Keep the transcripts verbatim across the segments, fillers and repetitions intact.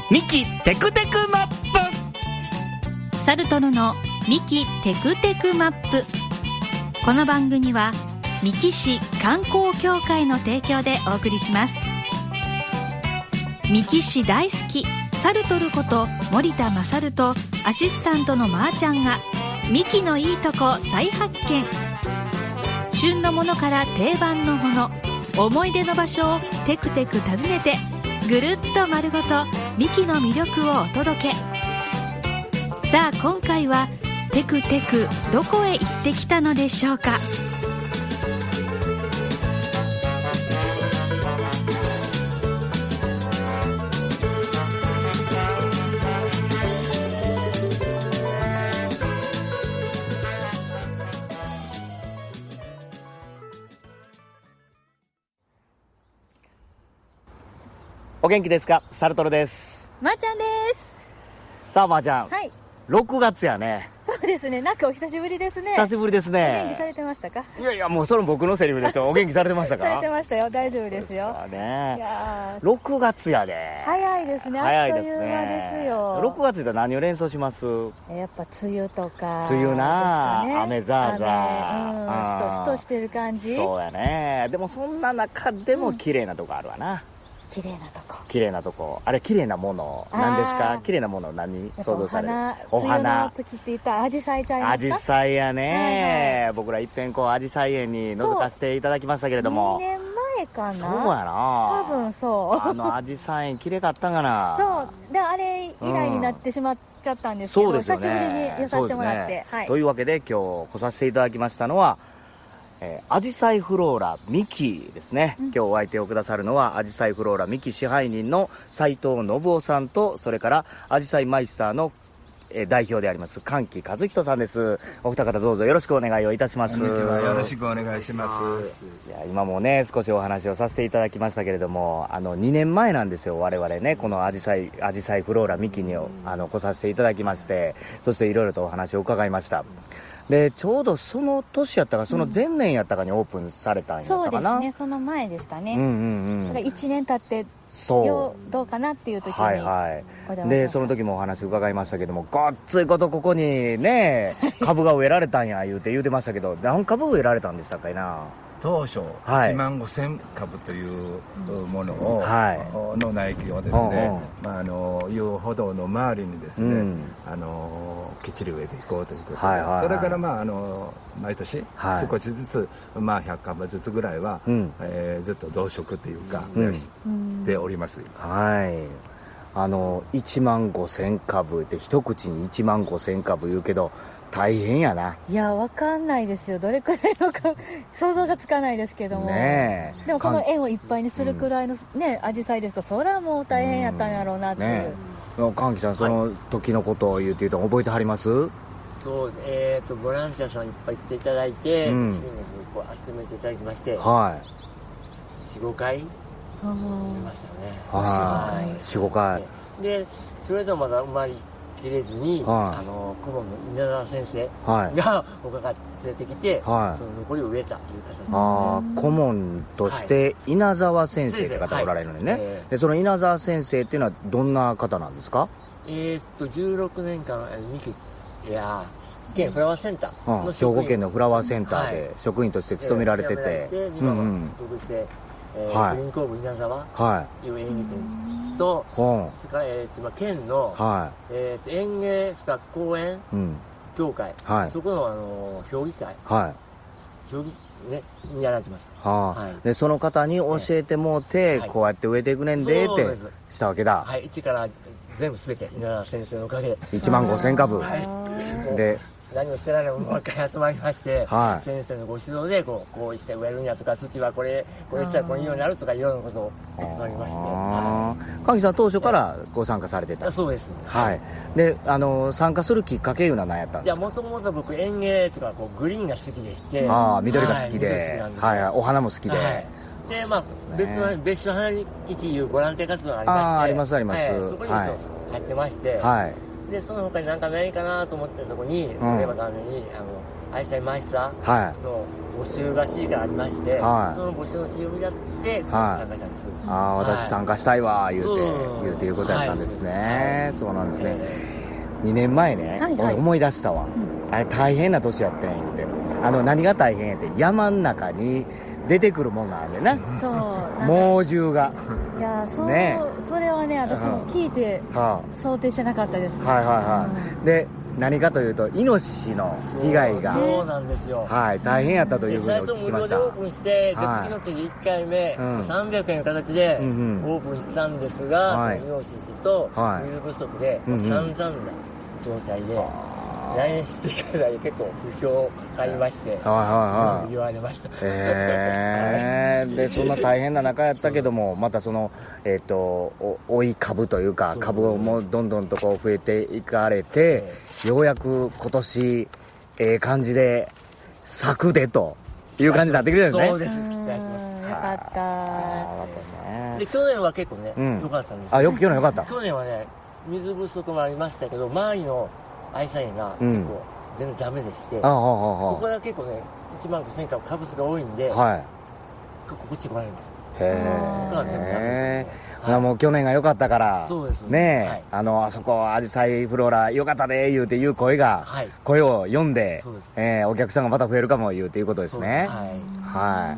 ミキテクテクマップ。 サルトルのミキテクテクマップ。この番組は三木市観光協会の提供でお送りします。三木市大好きサルトルこと森田勝とアシスタントのまーちゃんがミキのいいとこ再発見。旬のものから定番のもの、思い出の場所をテクテク訪ねてぐるっと丸ごとミキの魅力をお届け。さあ今回はテクテクどこへ行ってきたのでしょうか。 お元気ですか？サルトルです。 まーちゃんです。 さあまーちゃん、 はい、 ろくがつやね。 そうですね、なんかお久しぶりですね。 久しぶりですね。 お元気されてましたか？ いやいや、もうそれ僕のセリフですよ。お元気されてましたか？ されてましたよ、大丈夫ですよ。 ですね、 いやろくがつやで。 早いですね。 早いですね。 あっという間ですよ。 ろくがつで何を連想します？ やっぱ梅雨とか、 梅雨な、 ね、 雨ザーザー、うん、しとしとしてる感じ。 そうやね。でもそんな中でも綺麗なとこあるわな、うん、 綺麗なとこ。 綺麗なとこ。あれ綺麗なもの何ですか？綺麗なもの何想像される？ お花。梅雨の時って言ったらアジサイちゃいますか？ アジサイやね、はいはい、僕らいっぺんこうアジサイ園に覗かせていただきましたけれども、 にねんまえかな。 そうやな、 多分そう。 あのアジサイ園綺麗かったかな。 そうで、あれ以来になってしまっちゃったんですけど、うん、久しぶりに寄させてもらって、ね、はい、 というわけで今日来させていただきましたのはアジサイフローラミキですね、うん、今日お相手をくださるのはアジサイフローラミキ支配人の斉藤信夫さんと、それからアジサイマイスターの代表であります歓喜和人さんです。お二方どうぞよろしくお願いをいたします。 こんにちは、よろしくお願いします。 いや今もね少しお話をさせていただきましたけれども、あのにねんまえなんですよ、我々ねこのアジサイアジサイフローラミキにあの来させていただきまして、そしていろいろとお話を伺いました。でちょうどその年やったかその前年やったかにオープンされたんやったかな、うん、 そうですね、その前でしたね、 うんうんうん、 だからいちねん経ってそうどうかなっていう時に、 はいはい、でその時もお話伺いましたけども、ごっついことここにね株が植えられたんや言うて言うてましたけど、何株植えられたんでしたっかいな。 当初、はい、いちまんごせんかぶというものを、はい、の苗木をですね、うんうん、まあ、あの遊歩道の周りにですね、うん、あのきっちり植えていこうということで、はいはいはい、それから、まあ、あの毎年少しずつ、まあ、ひゃっかぶずつぐらいは、うん、えー、ずっと増殖というか、うん、しております。 はい、あのいちまんごせんかぶって一口にいちまんごせんかぶ言うけど大変やな。 いやわかんないですよ、どれくらいのか想像がつかないですけども、ね、でもこの園をいっぱいにするくらいのねアジサイですから、それはもう大変やったんやろうなっていう、ね、 歓喜さんその時のことを言うて言うと覚えてはります？ そう、えーとボランティアさんいっぱい来ていただいて、うん、市民の人を集めていただきまして、はい、よん、ごかい出ましたね。 はい、よん、ごかいで、それでもまだうまり切れずに、はい、あの顧問の稲沢先生が僕が連れてきて、はい、その残りを植えたという形です。 あ顧問として稲沢先生って方おられるのにね、はい、えー、でその稲沢先生っていうのはどんな方なんですか？ えー、っとじゅうろくねんかんミキいや県フラワーセンターの、 うん、兵庫県のフラワーセンターで職員として勤められてて、 で今は登録して、えーはい、グリーンコーブ稲沢という園芸店と、はい、それから、えー、今県の、はい、えー、園芸学公園協会、うん、はい、そこの、あの評議会、はい、評議ね、にやられてます。はあ、 はい、でその方に教えてもうて、はい、こうやって植えていくねんでってしたわけだ。 はい、一から全部すべて稲田先生のおかげでいちまんごせんかぶ、 はい、で何もしてないのももう一回集まりまして、はい、先生のご指導でこうこうして植えるんやとか、土はこれこれしたらこういうようになるとかいろんなことを教わりまして、 歓喜さん当初からご参加されてた？ そうです、 はい、であの参加するきっかけいうのは何やったんですか？ いやもともと僕園芸とかこうグリーンが好きでして、 ああ緑が好きで、はい、はい、お花も好きで、はい、 でまあ別の別所花基地いうボランティア活動がありまして、 ああありますあります、はい、 そこに入ってまして、はい、でその他に何かないかなと思ってるところに、うん、それはためにあのアイサイマイスターの募集が C がありまして、はい、その募集の資料をやって参加したんです。 ああ、私参加したいわ言うて、言うていうことやったんですね。そうなんですね。にねんまえね、はいはい、思い出したわ、うん、あれ大変な年やってん言うて、あの何が大変やって山の中に出てくるもんがあるんでな、そう猛獣がいやそう、ね、それはね私も聞いて、うん、想定してなかったです、ね、 はいはいはい、うん、で何かというとイノシシの被害がそうなんですよ、 はい、大変やったというふうにお聞きしました。 最初無料でオープンして、はい、次の次いっかいめ、うん、さんびゃくえんの形でオープンしたんですが、はい、そのイノシシと水不足で、はい、散々な状態で、来園してから結構不評を買いまして、はいはいはい、言われました。 えー、でそんな大変な中やったけども、またその、えー、と追い株というか株もどんどんとこう増えていかれて、ようやく今年ええ感じで咲くでという感じになってくるんですね。 そうです、期待します。 よかった。 で去年は結構ね、うん、よかったんです。 あ、よく去年よかった。 去年はね水不足もありましたけど、周りのアイサインが結構全然ダメでして、うん、ここは結構ねいちまんごせん株株数が多いんで、はい、結構こっち来られるんですよ。 へえ、はい、もう去年が良かったからそうですね、 はい、 あのあそこアジサイフローラ良かったで言うていう声が、はい、声を読んで、えー、お客さんがまた増えるかも言うていうことですね。はい、はい、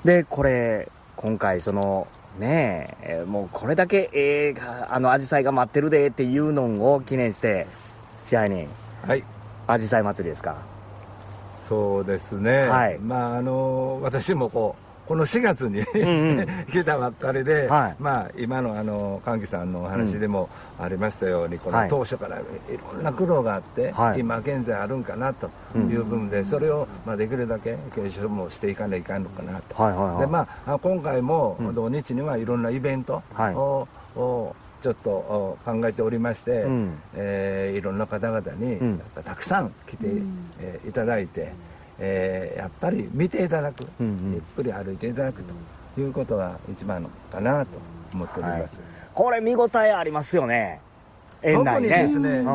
でこれ今回そのねえもうこれだけえー、あのアジサイが待ってるでっていうのを記念して支配人、はい、アジサイ祭りですか。 そうですね、はい、まああの私もこうこのしがつにうん、うん、来たばっかりで、はい、まあ今のあの歓喜さんのお話でもありましたように、うん、この当初からいろんな苦労があって、はい、今現在あるんかなという部分で、うん、それをまあできるだけ継承もしていかないかんのかなと、はいはいはい、でまあ今回も土日にはいろんなイベントを、はい、をちょっと考えておりまして、うん、えー、いろんな方々にたくさん来て、うん、えー、いただいて、えー、やっぱり見ていただく、うんうん、ゆっくり歩いていただくということが一番のかなと思っております、はい、 これ見応えありますよね。園内ね、 特にですね、うん、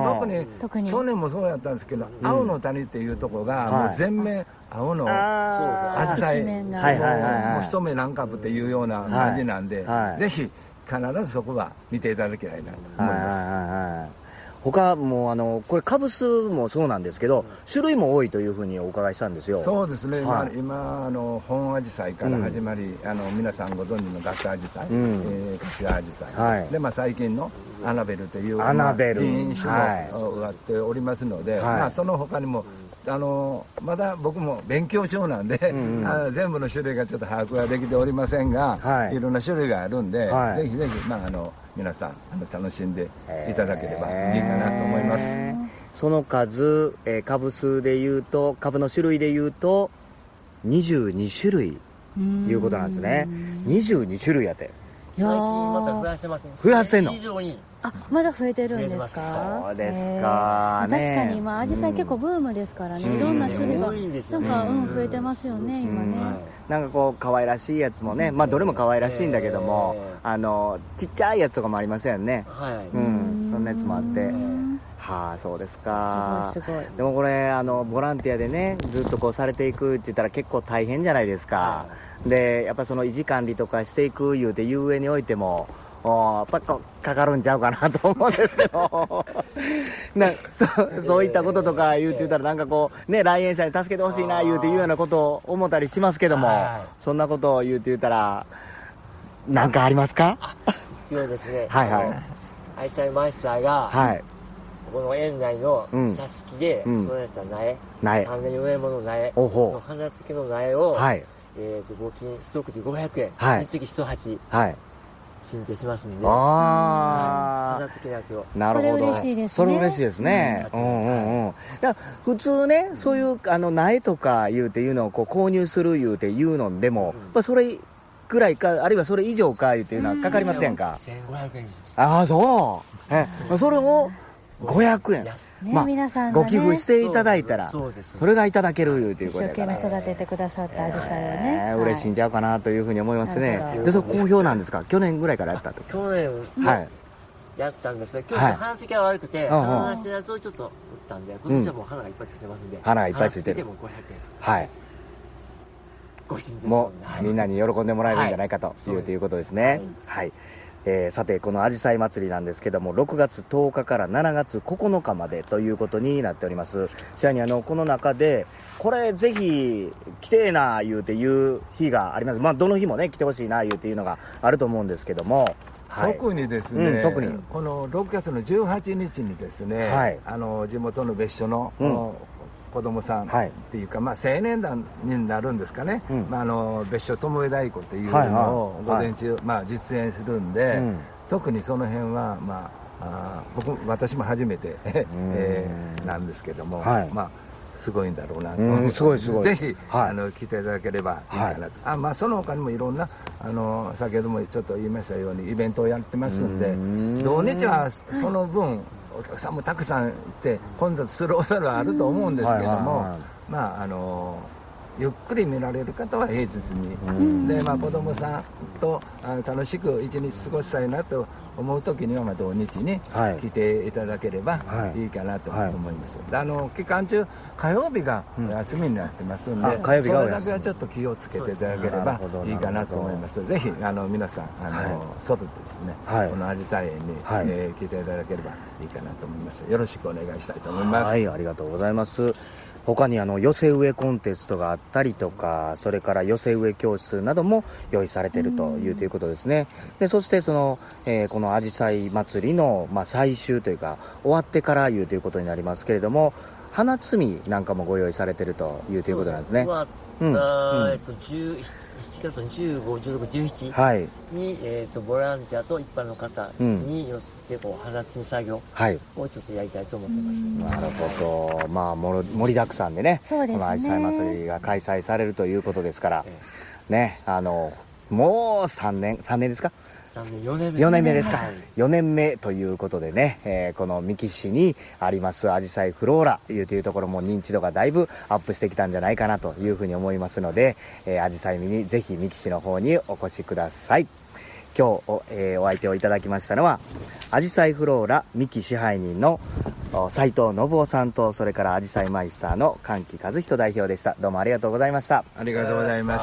特に去年もそうやったんですけど、うん、青の谷っていうところがもう全面青のアジサイ、もう一目何株っていうような感じなんで、はいはい、ぜひ必ずそこは見ていただきたいなと思います。はいはいはい、 他もあのこれ株数もそうなんですけど、種類も多いというふうにお伺いしたんですよ。 そうですね、はい、今あの本アジサイから始まり、うん、あの皆さんご存知のガッタアジサイ、うん、えー、カシワアジサイ、はい、で、まあ、最近のアナベルというアナベル、 品種も植わっておりますので、はい、まあ、その他にもあのまだ僕も勉強中なんで、うんうん、あ全部の種類がちょっと把握はできておりませんが、はい、いろんな種類があるんで、はい、ぜひぜひ、まあ、あの皆さんあの楽しんでいただければいいかなと思います。 その数、えー、株数でいうと株の種類でいうとにじゅうにしゅるいいうことなんですね。にじゅうにしゅるいやって最近また増やしてますね。 増やしてんの？ 以上にあ、まだ増えてるんですか？ そうですか、ね、 確かに今アジサイ結構ブームですからね、うん、いろんな種類がなんか、うん、増えてますよね、今ね、 うん、なんかこう可愛らしいやつもね、まあどれも可愛らしいんだけども、あのちっちゃいやつとかもありますよね、はい、うん、そんなやつもあって、はあ、そうですか。すごいすごい。でもこれあのボランティアでねずっとこうされていくって言ったら結構大変じゃないですか、はい、でやっぱその維持管理とかしていくいうていう上においてもやっぱかかるんちゃうかなと思うんですけどな そ, そういったこととか言うて言ったらなんかこうね来園者に助けてほしいな言うて言うようなことを思ったりしますけども、はい、そんなことを言うて言ったら何かありますか？ 一応ですね、 はいはい、 アイサイマイスターが、はい、この園内の挿し木で育てた苗、苗さんねんよねんもの苗の花付きの苗を、はい、えー、と募金一口ごひゃくえん、はい、につき一鉢、はい、進呈しますんで、ああ、花付きのやつを。 なるほど。 それ嬉しいですね。 それ嬉しいですね。うんうんうんうん。だ普通ね、そういうあの苗とか言うていうのをこう購入する言うて言うのでも、うん、まあそれぐらいかあるいはそれ以上か言うていうのはかかりませんか？ せんごひゃくえんです。 ああそう。え、それをごひゃくえん。 ね、まあ、皆さん、ね、 ご寄付していただいたら そ, それがいただけるいうということで、 一生懸命育ててくださったアジサイをね、 えー、嬉しいんちゃうかなというふうに思いますね。でそれ好評なんですか？去年ぐらいからやったと。 去年はいやったんですが、今日花付きが悪くて、はい、花してるやつをちょっと打ったんで、今年はもう花がいっぱいついてますんで、 うん、花がいっぱいついてる。 もごひゃくえん。 はい。 もうみんなに喜んでもらえるんじゃないかという、はい、ということですね。はい、はい。えー、さてこのあじさい祭りなんですけども、ろくがつとおかからしちがつここのかまでということになっております。ちなみにあのこの中でこれぜひ来てえな言うていう日があります。まあどの日もね来てほしいな言うていうのがあると思うんですけども、 はい、特にですね、 うん、特にこのろくがつのじゅうはちにちにですね、はい、あの地元の別所の、うん子供さんっていうか、はいまあ、青年団になるんですかね、うんまあ、あの別所友枝太鼓っていうのを午前中、はいまあ、実演するんで、うん、特にその辺は、まあ、あ僕私も初めて、えー、なんですけども、はいまあ、すごいんだろうなと思って、 すごいすごいぜひ、はい、あの来ていただければいいかなと、はいあまあ、その他にもいろんなあの先ほどもちょっと言いましたようにイベントをやってますんで、土日はその分お客さんもたくさんいて混雑するおそれはあると思うんですけども、まああのゆっくり見られる方は平日にで、まあ、子供さんとあの楽しく一日過ごしたいなと思う時にはまあ土日に来ていただければいいかなと思います、はいはい、あの期間中火曜日が休みになってますんで、うん、火曜日がそれだけはちょっと気をつけていただければいいかなと思います。ぜひあの皆さんあの、はい、外でですね、はい、このあじさい園に、はいえー、来ていただければいいかなと思います。よろしくお願いしたいと思います。 はい、ありがとうございます。他にあの寄せ植えコンテストがあったりとか、それから寄せ植え教室なども用意されているというということですね。でそしてその、えー、このあじさい祭りの、まあ、最終というか終わってからいうということになりますけれども、花摘みなんかもご用意されているというということなんですね。 終わった、うんえっとしちがつのじゅうご、じゅうろく、じゅうしちに、はいえー、とボランティアと一般の方によってこう花摘み作業をちょっとやりたいと思ってます、 はい、なるほど、まあ、盛りだくさんでね、そうですね、このあじさい祭りが開催されるということですから、ええ、ね、あのもうさんねんさんねんですかよねんめよねんめですか、はい、よねんめということでね、えー、この三木市にありますあじさいフローラというところも認知度がだいぶアップしてきたんじゃないかなというふうに思いますので、えー、あじさい見にぜひ三木市の方にお越しください。今日 お,、えー、お相手をいただきましたのはあじさいフローラ三木支配人の斉藤信夫さんと、それからあじさいマイスターの菅木和人代表でした。どうもありがとうございました。 ありがとうございました。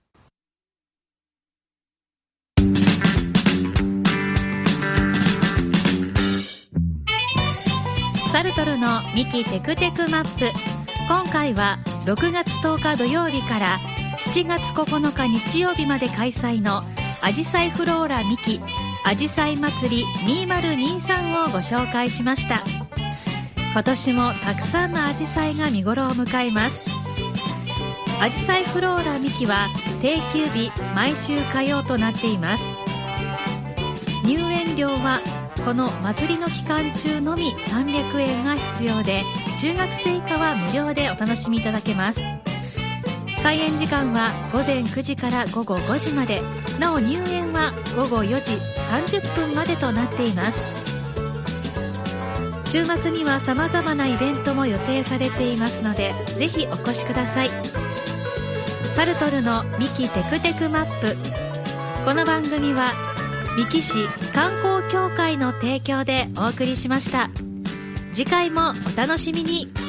サルトルのミキテクテクマップ、今回はろくがつとおか土曜日からしちがつここのか日曜日まで開催のあじさいフローラミキあじさい祭りにせんにじゅうさんをご紹介しました。今年もたくさんのあじさいが見頃を迎えます。あじさいフローラミキは定休日毎週火曜となっています。入園料はこの祭りの期間中のみさんびゃくえんが必要で、中学生以下は無料でお楽しみいただけます。開園時間はごぜんくじからごごごじまで、なお入園はごごよじさんじゅっぷんまでとなっています。週末には様々なイベントも予定されていますので、ぜひお越しください。サルトルのミキテクテクマップ、この番組は三木市観光協会の提供でお送りしました。次回もお楽しみに。